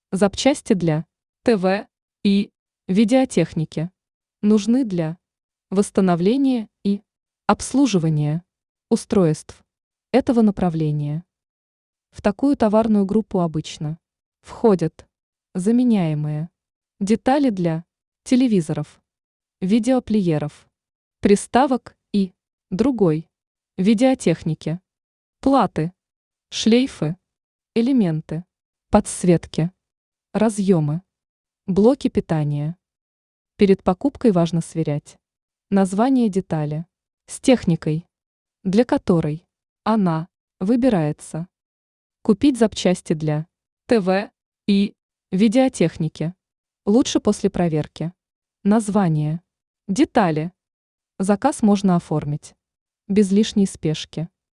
Запчасти для ТВ и видеотехники нужны для восстановления и обслуживания устройств этого направления. В такую товарную группу обычно входят заменяемые детали для телевизоров, видеоплееров, приставок и другой видеотехники, платы, шлейфы, элементы, подсветки, разъемы, блоки питания. Перед покупкой важно сверять название детали с техникой, для которой она выбирается. Купить запчасти для ТВ и видеотехники лучше после проверки. Название, детали. Заказ можно оформить без лишней спешки.